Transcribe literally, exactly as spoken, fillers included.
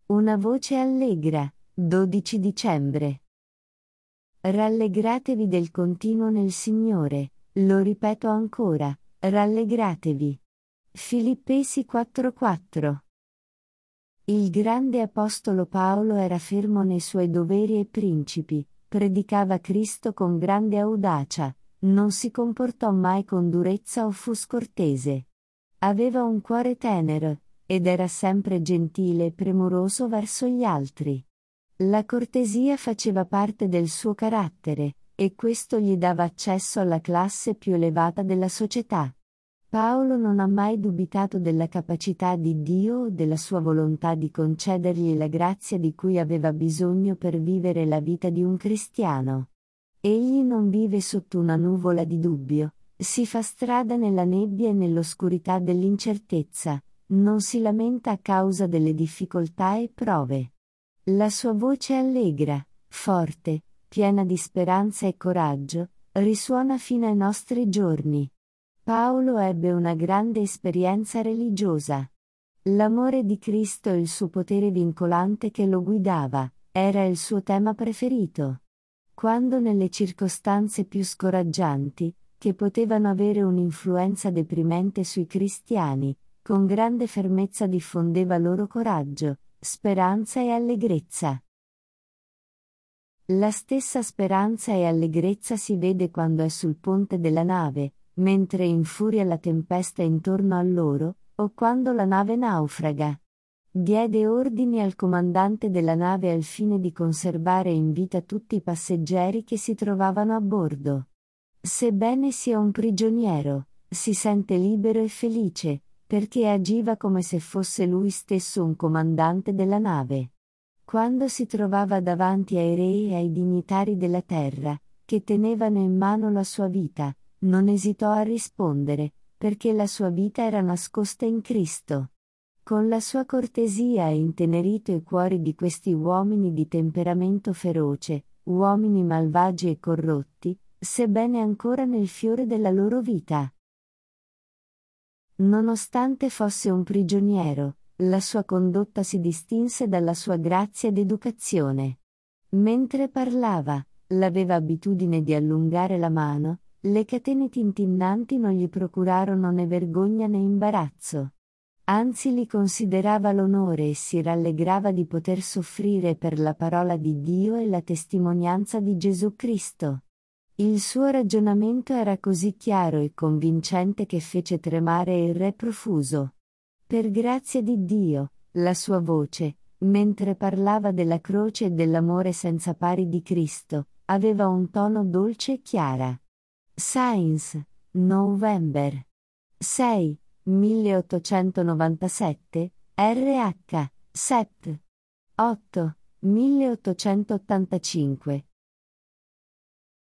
Una voce allegra, dodici dicembre. Rallegratevi del continuo nel Signore, lo ripeto ancora, rallegratevi. Filippesi quattro quattro. Il grande apostolo Paolo era fermo nei suoi doveri e principi, predicava Cristo con grande audacia, non si comportò mai con durezza o fu scortese. Aveva un cuore tenero, ed era sempre gentile e premuroso verso gli altri. La cortesia faceva parte del suo carattere, e questo gli dava accesso alla classe più elevata della società. Paolo non ha mai dubitato della capacità di Dio o della sua volontà di concedergli la grazia di cui aveva bisogno per vivere la vita di un cristiano. Egli non vive sotto una nuvola di dubbio, si fa strada nella nebbia e nell'oscurità dell'incertezza, non si lamenta a causa delle difficoltà e prove. La sua voce allegra, forte, piena di speranza e coraggio, risuona fino ai nostri giorni. Paolo ebbe una grande esperienza religiosa. L'amore di Cristo e il suo potere vincolante che lo guidava, era il suo tema preferito. Quando nelle circostanze più scoraggianti, che potevano avere un'influenza deprimente sui cristiani, con grande fermezza diffondeva loro coraggio, speranza e allegrezza. La stessa speranza e allegrezza si vede quando è sul ponte della nave, mentre infuria la tempesta intorno a loro, o quando la nave naufraga. Diede ordini al comandante della nave al fine di conservare in vita tutti i passeggeri che si trovavano a bordo. Sebbene sia un prigioniero, si sente libero e felice, perché agiva come se fosse lui stesso un comandante della nave. Quando si trovava davanti ai re e ai dignitari della terra, che tenevano in mano la sua vita, non esitò a rispondere, perché la sua vita era nascosta in Cristo. Con la sua cortesia ha intenerito i cuori di questi uomini di temperamento feroce, uomini malvagi e corrotti, sebbene ancora nel fiore della loro vita. Nonostante fosse un prigioniero, la sua condotta si distinse dalla sua grazia ed educazione. Mentre parlava, l'aveva abitudine di allungare la mano, le catene tintinnanti non gli procurarono né vergogna né imbarazzo. Anzi li considerava l'onore e si rallegrava di poter soffrire per la parola di Dio e la testimonianza di Gesù Cristo. Il suo ragionamento era così chiaro e convincente che fece tremare il re profuso. Per grazia di Dio, la sua voce, mentre parlava della croce e dell'amore senza pari di Cristo, aveva un tono dolce e chiara. Sainz, November sei, milleottocentonovantasette, R H, Sept. otto, milleottocentottantacinque.